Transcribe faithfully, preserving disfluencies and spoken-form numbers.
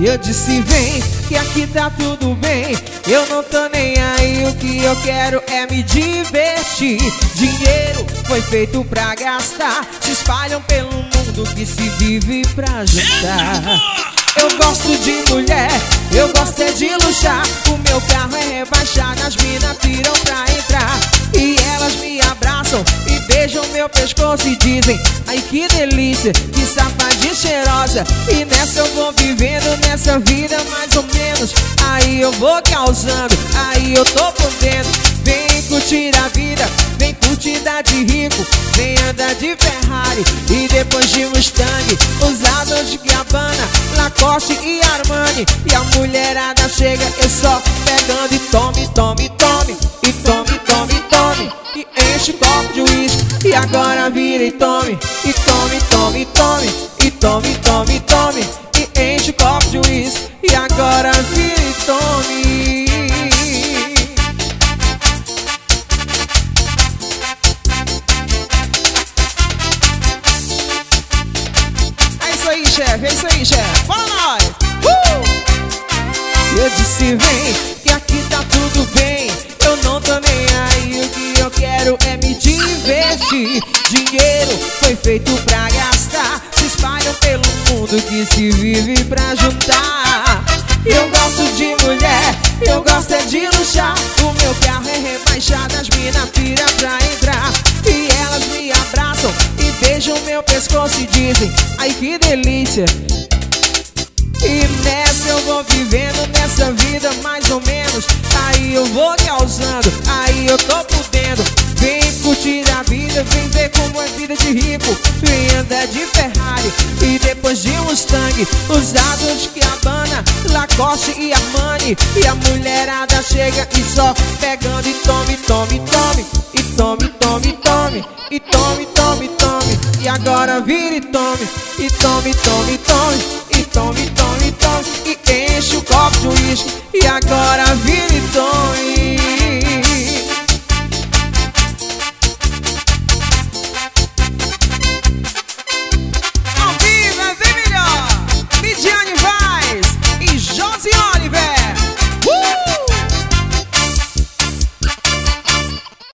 Eu disse vem, que aqui tá tudo bem. Eu não tô nem aí, o que eu quero é me divertir. Dinheiro foi feito pra gastar, se espalham pelo mundo que se vive pra juntar. Eu gosto de mulher, eu gosto é de luxar. O meu carro é rebaixado, as minas piram pra entrar. E elas me abraçam e beijam meu pescoço e dizem: ai que delícia, que safadinha cheirosa. E nessa eu vou vivendo, nessa vida mais ou menos. Aí eu vou causando, aí eu tô podendo. Vem curtir a vida, vem curtir dar de rico. Vem andar de Ferrari e depois de Mustang, usado de Gabbana, Lacoste e Armani. E a mulherada chega, eu só pegando e tome, tome, tome. E tome, tome, tome. E enche o copo de uísque. E agora vira e tome. E tome, tome, tome. E tome, tome, tome. E enche o copo de uísque. E agora vira e tome. É isso aí, chefe, é isso aí, chefe. Vai! Uh! Eu disse vem, que aqui tá tudo bem. Eu não tô nem aí, o que eu quero é me divertir. Dinheiro foi feito pra gastar, se espalham pelo mundo que se vive pra juntar. Eu gosto de mulher, eu gosto é de luxar. O meu carro é rebaixado, as minas piram pra entrar. E elas me abraçam e beijam meu pescoço e dizem: ai que delícia. E nessa eu vou vivendo, nessa vida mais ou menos. Aí eu vou causando, aí eu tô podendo. Vem curtir a vida, vem ver como é vida de rico. Vem andar de Ferrari e depois de Mustang, usado de Gabbana, Lacoste e Armani. E a mulherada chega e só pegando e tome, tome, tome. E tome, tome, tome. E tome, tome, tome. E agora vira e tome. E tome, tome, tome. E tome, tome, tome. E enche o copo de uísque. E agora vira e tome.